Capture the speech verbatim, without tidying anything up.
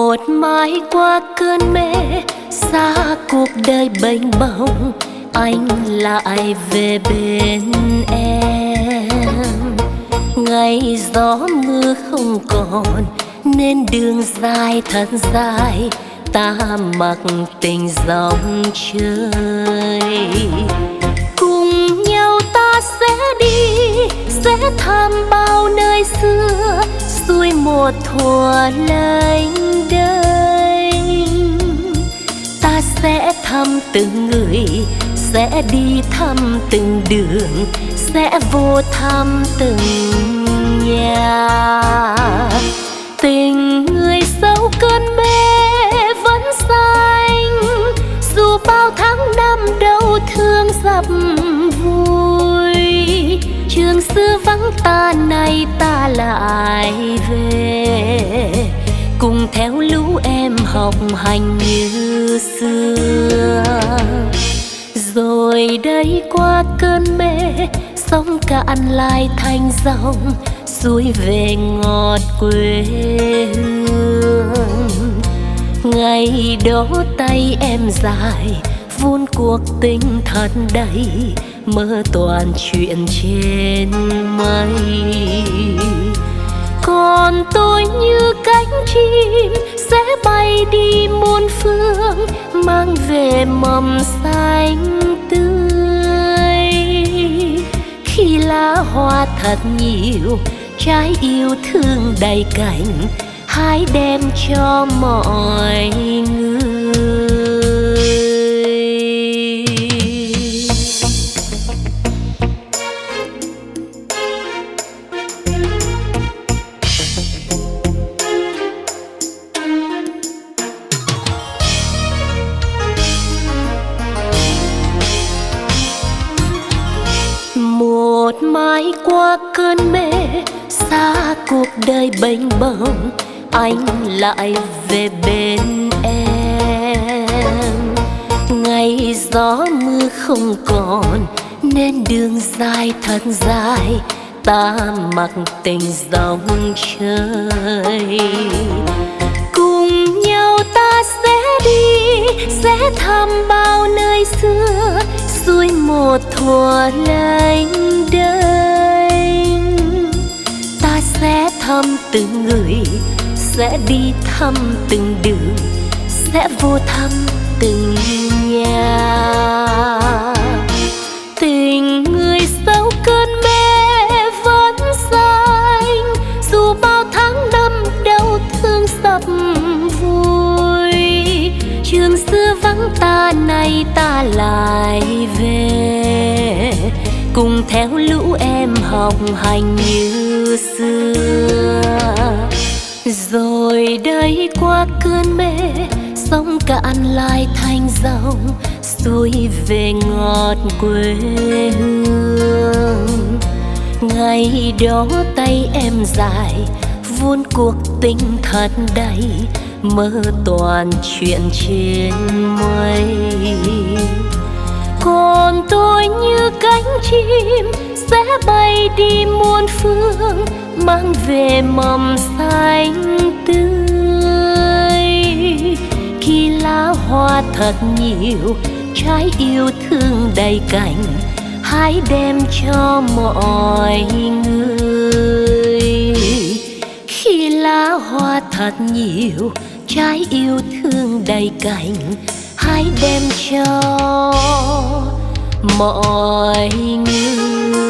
Một mai qua cơn mê, xa cuộc đời bênh bồng, anh lại về bên em. Ngày gió mưa không còn, nên đường dài thật dài, ta mặc tình dòng chơi. Cùng nhau ta sẽ đi, sẽ thăm bao nơi xưa, xuôi một thuở lênh đênh. Ta sẽ thăm từng người, sẽ đi thăm từng đường, sẽ vô thăm từng nhà. Tình người sau cơn mê vẫn xanh, dù bao tháng năm đau thương dập vui. Trường xưa vắng ta, nay ta lại về, cùng theo lũ em học hành như xưa. Rồi đây qua cơn mê, sóng cạn lại thành dòng, xuôi về ngọt quê hương. Ngày đó tay em dài, vun cuộc tình thật đầy, mơ toàn chuyện trên mây. Còn tôi như cánh chim, sẽ bay đi muôn phương, mang về mầm xanh tươi. Khi lá hoa thật nhiều, trái yêu thương đầy cành, hãy đem cho mọi người. Một mai qua cơn mê, xa cuộc đời bênh bồng, anh lại về bên em. Ngày gió mưa không còn, nên đường dài thật dài, ta mặc tình dòng chơi. Cùng nhau ta sẽ đi, sẽ thăm bao nơi xưa, xuôi một thuở lênh đênh. Ta sẽ thăm từng người, sẽ đi thăm từng đường, sẽ vô thăm từng nhà. Tình người sau cơn mê vẫn xanh, dù bao tháng năm đau thương dập vui. Trường xưa vắng ta, nay ta lại về, cùng theo lũ em học hành như xưa. Rồi đây qua cơn mê, sóng cạn lại thành dòng, xuôi về ngọt quê hương. Ngày đó tay em dài, vun cuộc tình thật đầy, mơ toàn chuyện trên mây. Còn tôi như cánh chim, sẽ bay đi muôn phương, mang về mầm xanh tươi. Khi lá hoa thật nhiều, trái yêu thương đầy cành, hãy đem cho mọi người. Khi lá hoa thật nhiều, trái yêu thương đầy cành, hãy đem cho mọi người.